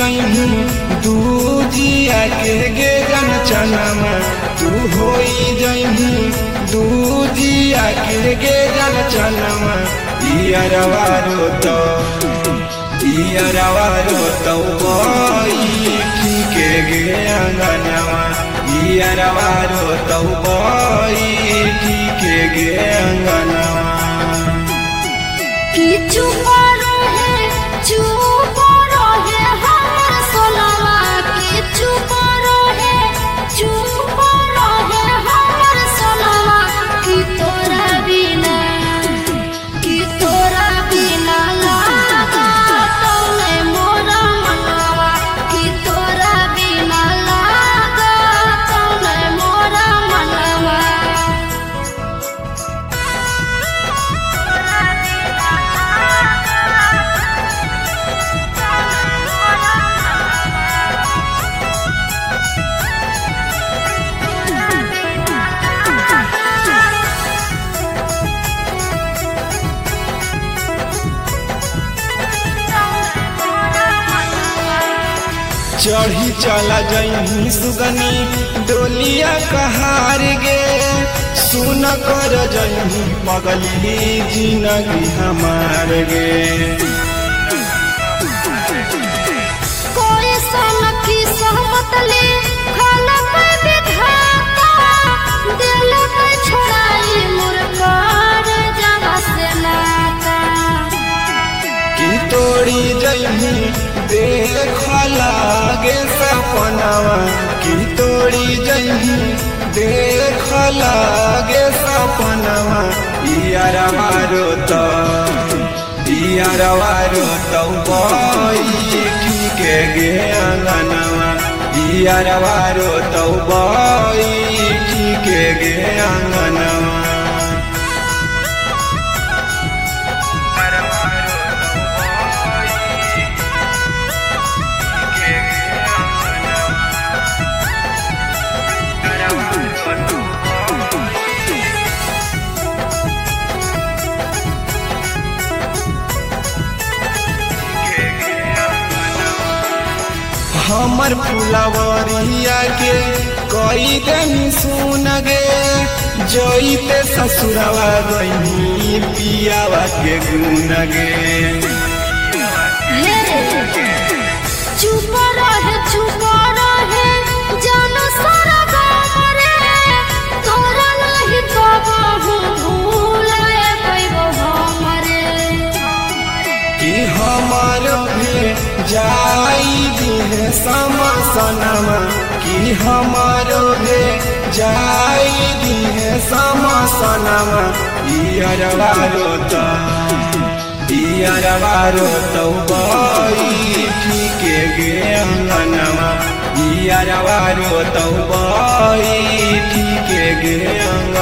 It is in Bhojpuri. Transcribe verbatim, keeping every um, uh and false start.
जइहू दूजिया के गे जन चनमा तू होई जइहू दूजिया के गे जन चनमा इयरवा रोतो इयरवा रोतो बोई के गे अंगनवा इयरवा रोतो बोई के गे अंगनवा कि चुप रहे चुप रहे हमर सोनावा कि चुप रहे चुप रहे हमर सोनावा कि तोरा बिना कि तोरा बिना लागा तौने मोरा मनवा कि तोरा बिना लागा तौने मोरा मनवा चढ़ी चला जइही सुगनी डोलिया कहार गे सुन कर जइही पगली जिंदगी हमार गे कोई सनकी सहमत ले खाना पे विधाता दिल पे छोड़ाई मुरकार जगह से नाता कि तोड़ी जइही देख लागे सपनावा कि तोड़ी जइही देख लागे सपनावा इयरवा रोतो इयरवा रोतो बोई के गे अंगनवा इयरवा रोतो बोई के गे अंगनवा हमर फुलवरिया के कई दिन सुन गे जइते ससुरवा गइनी पियावा के गुन गे चुप रहे चुप रहे जानो सारा गाँव रे तोरा नहीं कबहू भूलाए पैबो हमरे कि हमर भी जाई दिहे समसनमा कि हमर भी जाई दिहे समसनमा इयरवा रोतो इयरवा रोतो बोई के गे अंगनवा इयरवा रोतो बोई के गे अंगनवा।